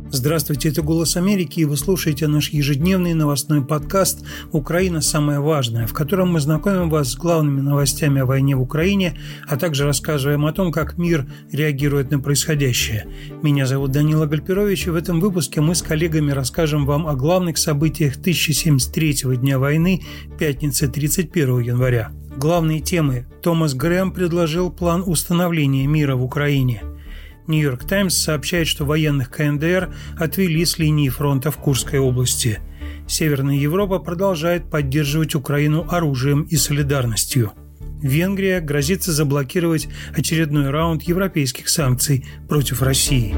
Здравствуйте, это «Голос Америки», и вы слушаете наш ежедневный новостной подкаст «Украина. Самое важное», в котором мы знакомим вас с главными новостями о войне в Украине, а также рассказываем о том, как мир реагирует на происходящее. Меня зовут Данила Гальперович, и в этом выпуске мы с коллегами расскажем вам о главных событиях 1073-го дня войны, пятницы 31 января. Главные темы. Томас Грэм предложил план установления мира в Украине. «Нью-Йорк Таймс» сообщает, что военных КНДР отвели с линии фронта в Курской области. Северная Европа продолжает поддерживать Украину оружием и солидарностью. Венгрия грозится заблокировать очередной раунд европейских санкций против России.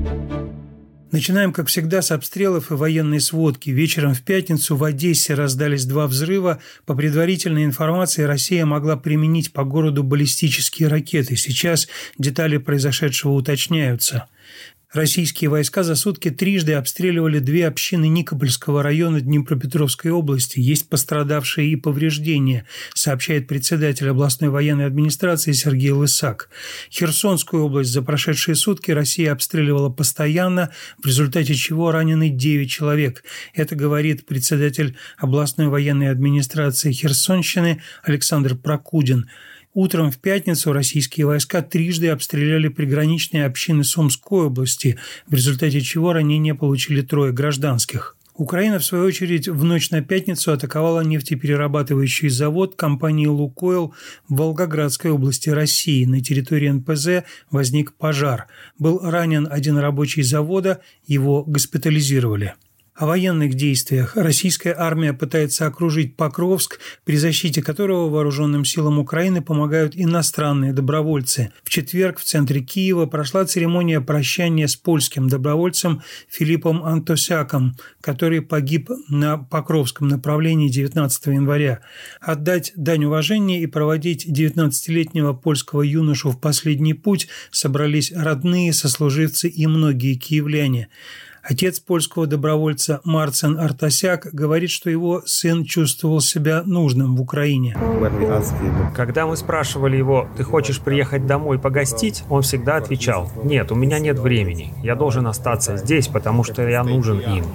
Начинаем, как всегда, с обстрелов и военной сводки. Вечером в пятницу в Одессе раздались 2 взрыва. По предварительной информации, Россия могла применить по городу баллистические ракеты. Сейчас детали произошедшего уточняются. Российские войска за сутки трижды обстреливали 2 общины Никопольского района Днепропетровской области. Есть пострадавшие и повреждения, сообщает председатель областной военной администрации Сергей Лысак. Херсонскую область за прошедшие сутки Россия обстреливала постоянно, в результате чего ранены 9 человек. Это говорит председатель областной военной администрации Херсонщины Александр Прокудин. Утром в пятницу российские войска трижды обстреляли приграничные общины Сумской области, в результате чего ранения получили 3 гражданских. Украина, в свою очередь, в ночь на пятницу атаковала нефтеперерабатывающий завод компании «Лукойл» в Волгоградской области России. На территории НПЗ возник пожар. Был ранен 1 рабочий завода, его госпитализировали. О военных действиях. Российская армия пытается окружить Покровск, при защите которого вооруженным силам Украины помогают иностранные добровольцы. В четверг в центре Киева прошла церемония прощания с польским добровольцем Филиппом Антосяком, который погиб на Покровском направлении 19 января. Отдать дань уважения и проводить 19-летнего польского юношу в последний путь собрались родные, сослуживцы и многие киевляне. Отец польского добровольца Марцин Артасяк говорит, что его сын чувствовал себя нужным в Украине. Когда мы спрашивали его: «Ты хочешь приехать домой погостить?», он всегда отвечал: «Нет, у меня нет времени. Я должен остаться здесь, потому что я нужен им».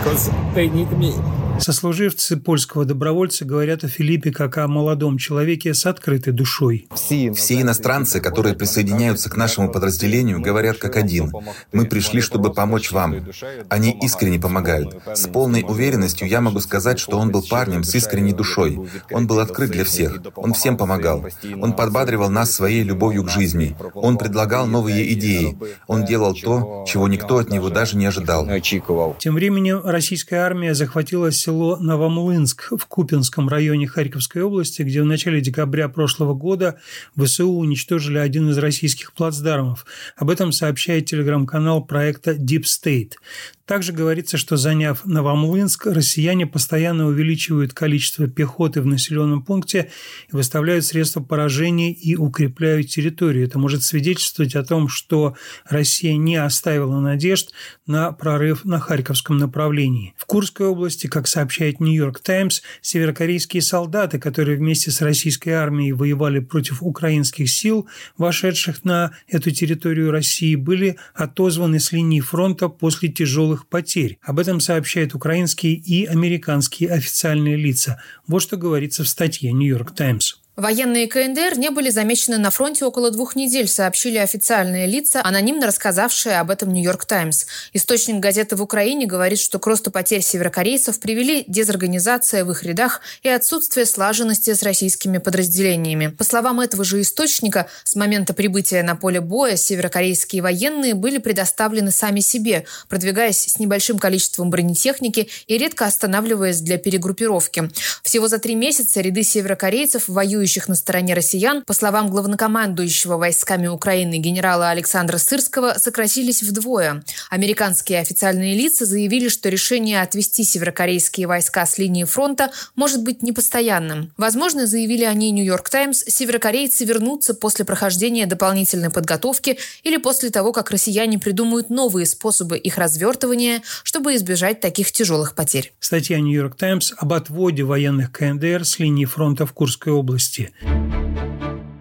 Сослуживцы польского добровольца говорят о Филиппе как о молодом человеке с открытой душой. Все иностранцы, которые присоединяются к нашему подразделению, говорят как один: «Мы пришли, чтобы помочь вам». Они искренне помогают. С полной уверенностью я могу сказать, что он был парнем с искренней душой. Он был открыт для всех. Он всем помогал. Он подбадривал нас своей любовью к жизни. Он предлагал новые идеи. Он делал то, чего никто от него даже не ожидал. Тем временем российская армия захватила село Новомлынск в Купянском районе Харьковской области, где в начале декабря прошлого года ВСУ уничтожили один из российских плацдармов. Об этом сообщает телеграм-канал проекта Deep State. Также говорится, что, заняв Новомлынск, россияне постоянно увеличивают количество пехоты в населенном пункте и выставляют средства поражения и укрепляют территорию. Это может свидетельствовать о том, что Россия не оставила надежд на прорыв на Харьковском направлении. В Курской области, как сообщает «Нью-Йорк Таймс», северокорейские солдаты, которые вместе с российской армией воевали против украинских сил, вошедших на эту территорию России, были отозваны с линии фронта после тяжелых потерь. Об этом сообщают украинские и американские официальные лица. Вот что говорится в статье «Нью-Йорк Таймс». Военные КНДР не были замечены на фронте около 2 недель, сообщили официальные лица, анонимно рассказавшие об этом «Нью-Йорк Таймс». Источник газеты в Украине говорит, что к росту потерь северокорейцев привели дезорганизация в их рядах и отсутствие слаженности с российскими подразделениями. По словам этого же источника, с момента прибытия на поле боя северокорейские военные были предоставлены сами себе, продвигаясь с небольшим количеством бронетехники и редко останавливаясь для перегруппировки. Всего за 3 месяца ряды северокорейцев, воюющих на стороне россиян, по словам главнокомандующего войсками Украины генерала Александра Сырского, сократились вдвое. Американские официальные лица заявили, что решение отвести северокорейские войска с линии фронта может быть непостоянным. Возможно, заявили они «Нью-Йорк Таймс», северокорейцы вернутся после прохождения дополнительной подготовки или после того, как россияне придумают новые способы их развертывания, чтобы избежать таких тяжелых потерь. Статья «Нью-Йорк Таймс» об отводе военных КНДР с линии фронта в Курской области.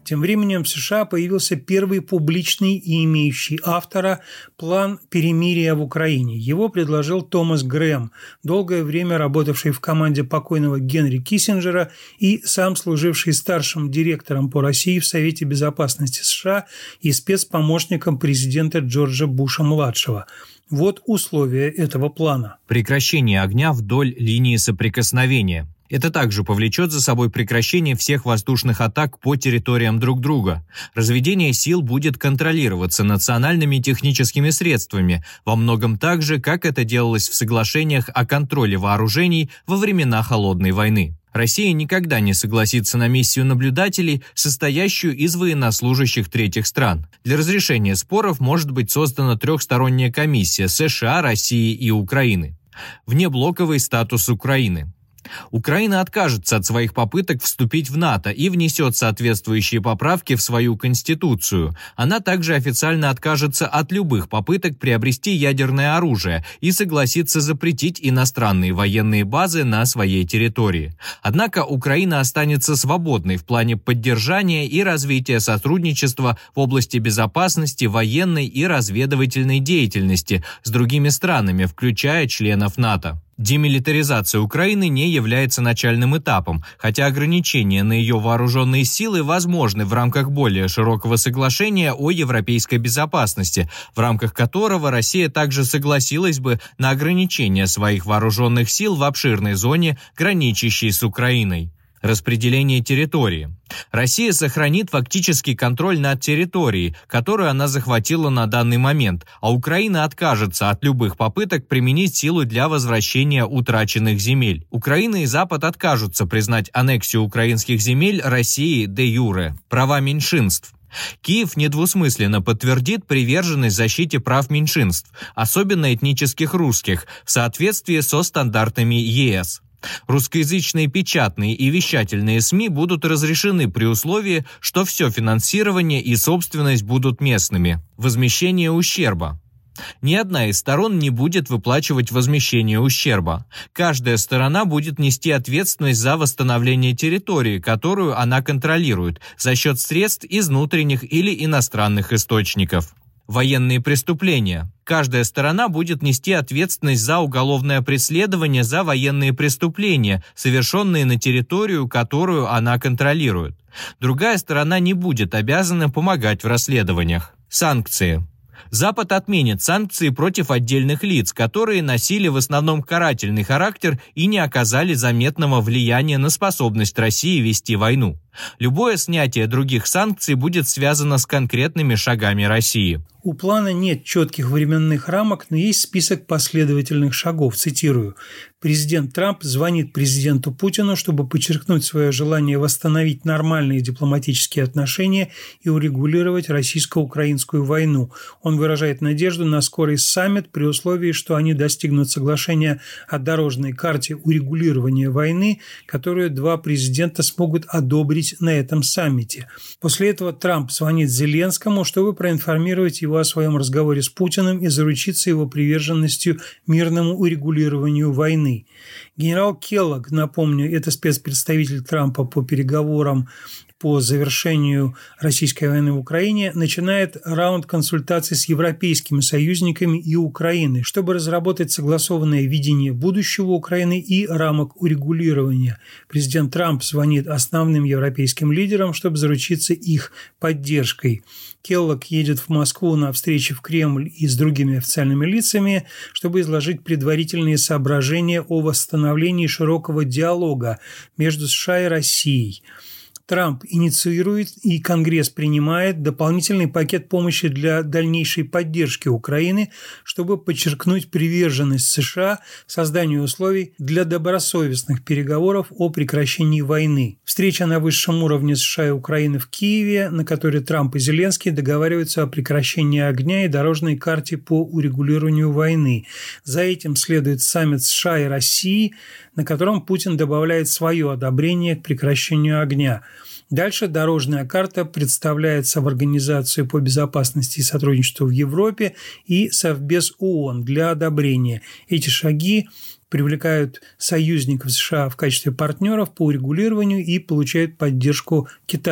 Тем временем в США появился первый публичный и имеющий автора план перемирия в Украине. Его предложил Томас Грэм, долгое время работавший в команде покойного Генри Киссинджера и сам служивший старшим директором по России в Совете Безопасности США и спецпомощником президента Джорджа Буша-младшего. Вот условия этого плана. Прекращение огня вдоль линии соприкосновения. Это также повлечет за собой прекращение всех воздушных атак по территориям друг друга. Разведение сил будет контролироваться национальными техническими средствами, во многом так же, как это делалось в соглашениях о контроле вооружений во времена Холодной войны. Россия никогда не согласится на миссию наблюдателей, состоящую из военнослужащих третьих стран. Для разрешения споров может быть создана трехсторонняя комиссия США, России и Украины. Внеблоковый статус Украины. Украина откажется от своих попыток вступить в НАТО и внесет соответствующие поправки в свою конституцию. Она также официально откажется от любых попыток приобрести ядерное оружие и согласится запретить иностранные военные базы на своей территории. Однако Украина останется свободной в плане поддержания и развития сотрудничества в области безопасности, военной и разведывательной деятельности с другими странами, включая членов НАТО. Демилитаризация Украины не является начальным этапом, хотя ограничения на ее вооруженные силы возможны в рамках более широкого соглашения о европейской безопасности, в рамках которого Россия также согласилась бы на ограничение своих вооруженных сил в обширной зоне, граничащей с Украиной. Распределение территории. Россия сохранит фактический контроль над территорией, которую она захватила на данный момент, а Украина откажется от любых попыток применить силу для возвращения утраченных земель. Украина и Запад откажутся признать аннексию украинских земель России де-юре. Права меньшинств. Киев недвусмысленно подтвердит приверженность защите прав меньшинств, особенно этнических русских, в соответствии со стандартами ЕС. Русскоязычные печатные и вещательные СМИ будут разрешены при условии, что все финансирование и собственность будут местными. Возмещение ущерба. Ни одна из сторон не будет выплачивать возмещение ущерба. Каждая сторона будет нести ответственность за восстановление территории, которую она контролирует, за счет средств из внутренних или иностранных источников. Военные преступления. Каждая сторона будет нести ответственность за уголовное преследование за военные преступления, совершенные на территорию, которую она контролирует. Другая сторона не будет обязана помогать в расследованиях. Санкции. Запад отменит санкции против отдельных лиц, которые носили в основном карательный характер и не оказали заметного влияния на способность России вести войну. Любое снятие других санкций будет связано с конкретными шагами России. У плана нет четких временных рамок, но есть список последовательных шагов. Цитирую. Президент Трамп звонит президенту Путину, чтобы подчеркнуть свое желание восстановить нормальные дипломатические отношения и урегулировать российско-украинскую войну. Он выражает надежду на скорый саммит при условии, что они достигнут соглашения о дорожной карте урегулирования войны, которую два президента смогут одобрить на этом саммите. После этого Трамп звонит Зеленскому, чтобы проинформировать его о своем разговоре с Путиным и заручиться его приверженностью мирному урегулированию войны. Генерал Келлог, напомню, это спецпредставитель Трампа по переговорам по завершению российской войны в Украине, начинает раунд консультаций с европейскими союзниками и Украиной, чтобы разработать согласованное видение будущего Украины и рамок урегулирования. Президент Трамп звонит основным европейским лидерам, чтобы заручиться их поддержкой. Келлог едет в Москву на встречи в Кремль и с другими официальными лицами, чтобы изложить предварительные соображения о восстановлении широкого диалога между США и Россией. Трамп инициирует и Конгресс принимает дополнительный пакет помощи для дальнейшей поддержки Украины, чтобы подчеркнуть приверженность США созданию условий для добросовестных переговоров о прекращении войны. Встреча на высшем уровне США и Украины в Киеве, на которой Трамп и Зеленский договариваются о прекращении огня и дорожной карте по урегулированию войны. За этим следует саммит США и России, на котором Путин добавляет свое одобрение к прекращению огня. Дальше дорожная карта представляется в Организацию по безопасности и сотрудничеству в Европе и Совбез ООН для одобрения. Эти шаги привлекают союзников США в качестве партнеров по урегулированию и получают поддержку Китая.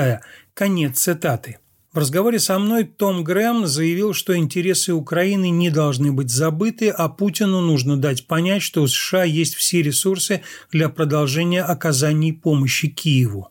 Конец цитаты. В разговоре со мной Том Грэм заявил, что интересы Украины не должны быть забыты, а Путину нужно дать понять, что у США есть все ресурсы для продолжения оказания помощи Киеву.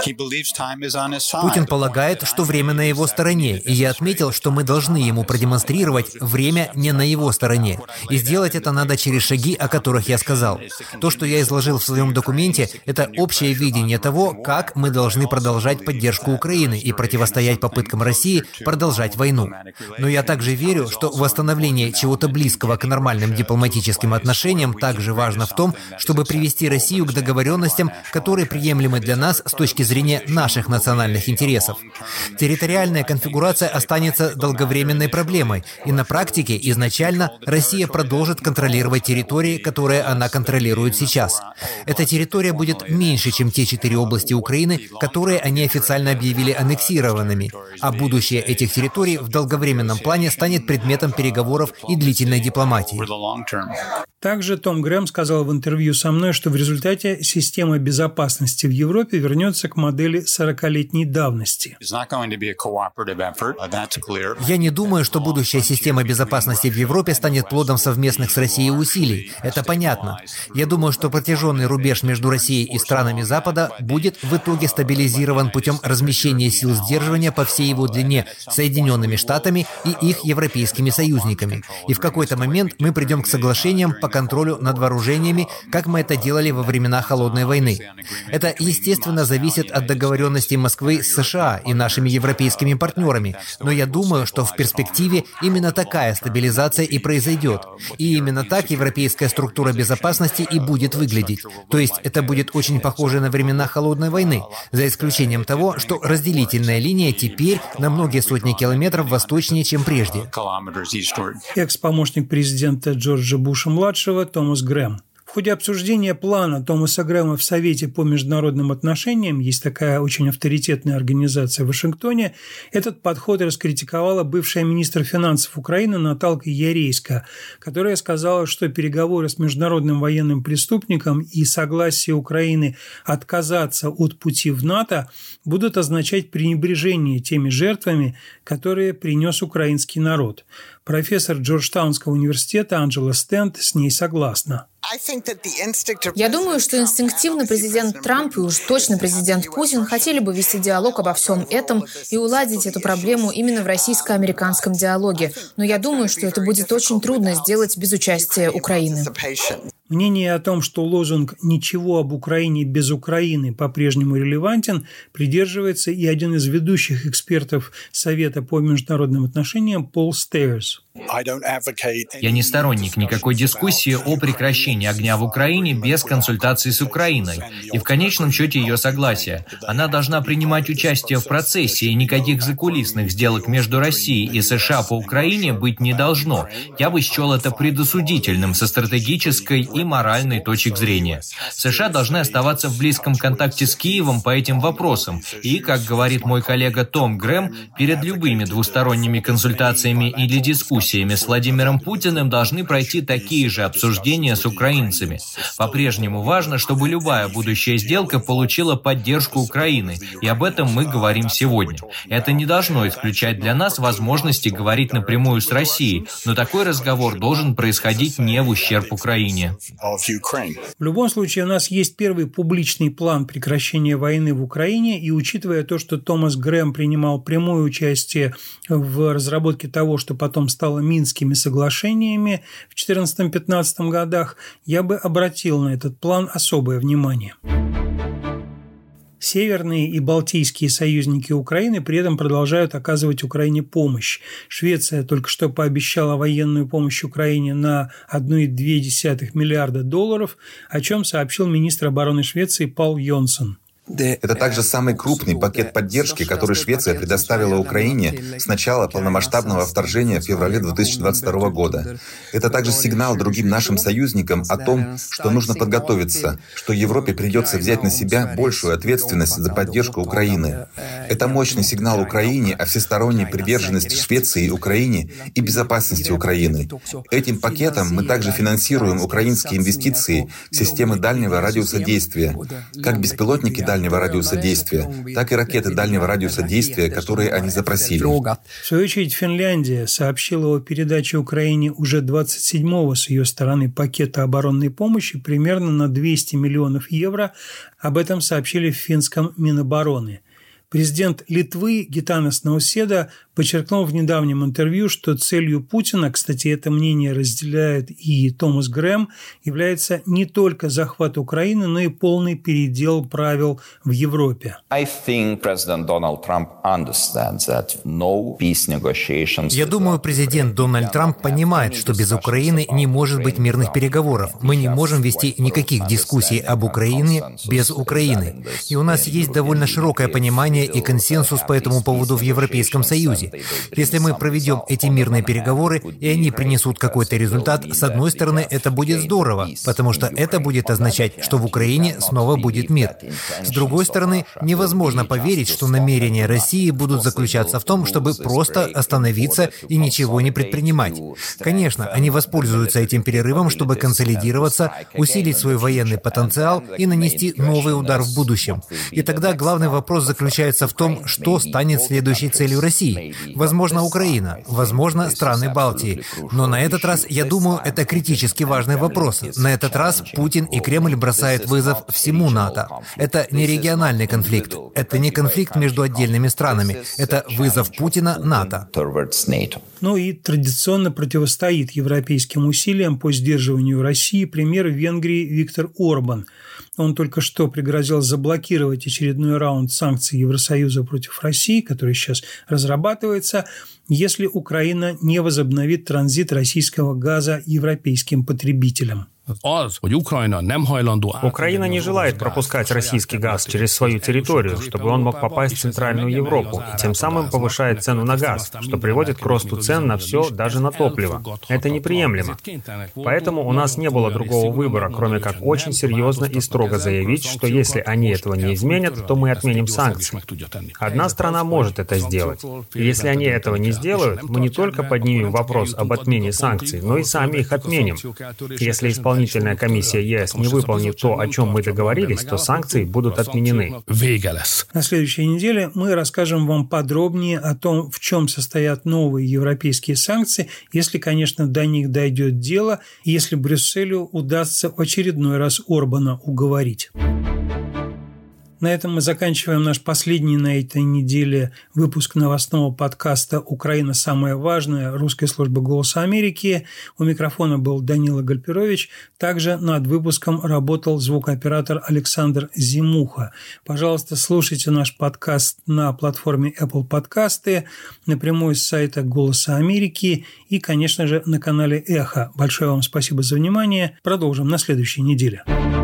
Путин полагает, что время на его стороне, и я отметил, что мы должны ему продемонстрировать время не на его стороне. И сделать это надо через шаги, о которых я сказал. То, что я изложил в своем документе, это общее видение того, как мы должны продолжать поддержку Украины и противостоять попыткам России продолжать войну. Но я также верю, что восстановление чего-то близкого к нормальным дипломатическим отношениям также важно в том, чтобы привести Россию к договоренностям, которые приемлемы для нас с точки зрения наших национальных интересов. Территориальная конфигурация останется долговременной проблемой, и на практике изначально Россия продолжит контролировать территории, которые она контролирует сейчас. Эта территория будет меньше, чем те 4 области Украины, которые они официально объявили аннексированными, а будущее этих территорий в долговременном плане станет предметом переговоров и длительной дипломатии. Также Том Грэм сказал в интервью со мной, что в результате система безопасности в Европе вернется к модели 40-летней давности. Я не думаю, что будущая система безопасности в Европе станет плодом совместных с Россией усилий. Это понятно. Я думаю, что протяженный рубеж между Россией и странами Запада будет в итоге стабилизирован путем размещения сил сдерживания по всей его длине Соединенными Штатами и их европейскими союзниками. И в какой-то момент мы придем к соглашениям по контролю над вооружениями, как мы это делали во времена Холодной войны. Это, естественно, зависит от договоренностей Москвы с США и нашими европейскими партнерами, но я думаю, что в перспективе именно такая стабилизация и произойдет. И именно так европейская структура безопасности и будет выглядеть. То есть это будет очень похоже на времена Холодной войны, за исключением того, что разделительная линия теперь на многие сотни километров восточнее, чем прежде. Экс-помощник президента Джорджа Буша-младшего Томас Грэм. В ходе обсуждения плана Томаса Грэма в Совете по международным отношениям, есть такая очень авторитетная организация в Вашингтоне, этот подход раскритиковала бывшая министр финансов Украины Наталка Ярейска, которая сказала, что переговоры с международным военным преступником и согласие Украины отказаться от пути в НАТО будут означать пренебрежение теми жертвами, которые принес украинский народ. Профессор Джорджтаунского университета Анджела Стент с ней согласна. Я думаю, что инстинктивно президент Трамп и уж точно президент Путин хотели бы вести диалог обо всем этом и уладить эту проблему именно в российско-американском диалоге. Но я думаю, что это будет очень трудно сделать без участия Украины. Мнение о том, что лозунг «Ничего об Украине без Украины» по-прежнему релевантен, придерживается и один из ведущих экспертов Совета по международным отношениям Пол Стейерс. Я не сторонник никакой дискуссии о прекращении огня в Украине без консультации с Украиной и в конечном счете ее согласия. Она должна принимать участие в процессе, и никаких закулисных сделок между Россией и США по Украине быть не должно. Я бы счел это предосудительным со стратегической и моральной точек зрения. США должны оставаться в близком контакте с Киевом по этим вопросам и, как говорит мой коллега Том Грэм, перед любыми двусторонними консультациями или дискуссиями с Владимиром Путиным должны пройти такие же обсуждения с украинцами. По-прежнему важно, чтобы любая будущая сделка получила поддержку Украины, и об этом мы говорим сегодня. Это не должно исключать для нас возможности говорить напрямую с Россией, но такой разговор должен происходить не в ущерб Украине. В любом случае, у нас есть первый публичный план прекращения войны в Украине, и учитывая то, что Томас Грэм принимал прямое участие в разработке того, что потом стало Минскими соглашениями в 2014-2015 годах, я бы обратил на этот план особое внимание. Северные и балтийские союзники Украины при этом продолжают оказывать Украине помощь. Швеция только что пообещала военную помощь Украине на 1,2 миллиарда долларов, о чем сообщил министр обороны Швеции Пал Йонсон. Это также самый крупный пакет поддержки, который Швеция предоставила Украине с начала полномасштабного вторжения в феврале 2022 года. Это также сигнал другим нашим союзникам о том, что нужно подготовиться, что Европе придется взять на себя большую ответственность за поддержку Украины. Это мощный сигнал Украине о всесторонней приверженности Швеции Украине и безопасности Украины. Этим пакетом мы также финансируем украинские инвестиции в системы дальнего радиуса действия, как беспилотники дальнего дальнего радиуса действия, так и ракеты дальнего радиуса действия, которые они запросили. В свою очередь, Финляндия сообщила о передаче Украине уже 27-го с ее стороны пакета оборонной помощи примерно на 200 миллионов евро. Об этом сообщили в финском Минобороны. Президент Литвы Гитанас Науседа подчеркнул в недавнем интервью, что целью Путина, кстати, это мнение разделяет и Томас Грэм, является не только захват Украины, но и полный передел правил в Европе. Я думаю, президент Дональд Трамп понимает, что без Украины не может быть мирных переговоров. Мы не можем вести никаких дискуссий об Украине без Украины. И у нас есть довольно широкое понимание и консенсус по этому поводу в Европейском Союзе. Если мы проведем эти мирные переговоры, и они принесут какой-то результат, с одной стороны, это будет здорово, потому что это будет означать, что в Украине снова будет мир. С другой стороны, невозможно поверить, что намерения России будут заключаться в том, чтобы просто остановиться и ничего не предпринимать. Конечно, они воспользуются этим перерывом, чтобы консолидироваться, усилить свой военный потенциал и нанести новый удар в будущем. И тогда главный вопрос заключается в том, что станет следующей целью России. Возможно, Украина, возможно, страны Балтии. Но на этот раз, я думаю, это критически важный вопрос. На этот раз Путин и Кремль бросают вызов всему НАТО. Это не региональный конфликт. Это не конфликт между отдельными странами. Это вызов Путина НАТО. Ну и традиционно противостоит европейским усилиям по сдерживанию России премьер Венгрии Виктор Орбан. Он только что пригрозил заблокировать очередной раунд санкций Евросоюза против России, который сейчас разрабатывается, если Украина не возобновит транзит российского газа европейским потребителям. Украина не желает пропускать российский газ через свою территорию, чтобы он мог попасть в Центральную Европу, и тем самым повышает цену на газ, что приводит к росту цен на все, даже на топливо. Это неприемлемо. Поэтому у нас не было другого выбора, кроме как очень серьезно и строго заявить, что если они этого не изменят, то мы отменим санкции. Одна страна может это сделать. И если они этого не сделают, мы не только поднимем вопрос об отмене санкций, но и сами их отменим. Если исполнительная комиссия ЕС не выполнит то, о чем мы договорились, то санкции будут отменены. На следующей неделе мы расскажем вам подробнее о том, в чем состоят новые европейские санкции, если, конечно, до них дойдет дело, и если Брюсселю удастся в очередной раз Орбана уговорить. На этом мы заканчиваем наш последний на этой неделе выпуск новостного подкаста «Украина. Самое важное» русской службы «Голоса Америки». У микрофона был Данила Гальперович. Также над выпуском работал звукооператор Александр Зимуха. Пожалуйста, слушайте наш подкаст на платформе Apple Подкасты, напрямую с сайта «Голоса Америки» и, конечно же, на канале «Эхо». Большое вам спасибо за внимание. Продолжим на следующей неделе.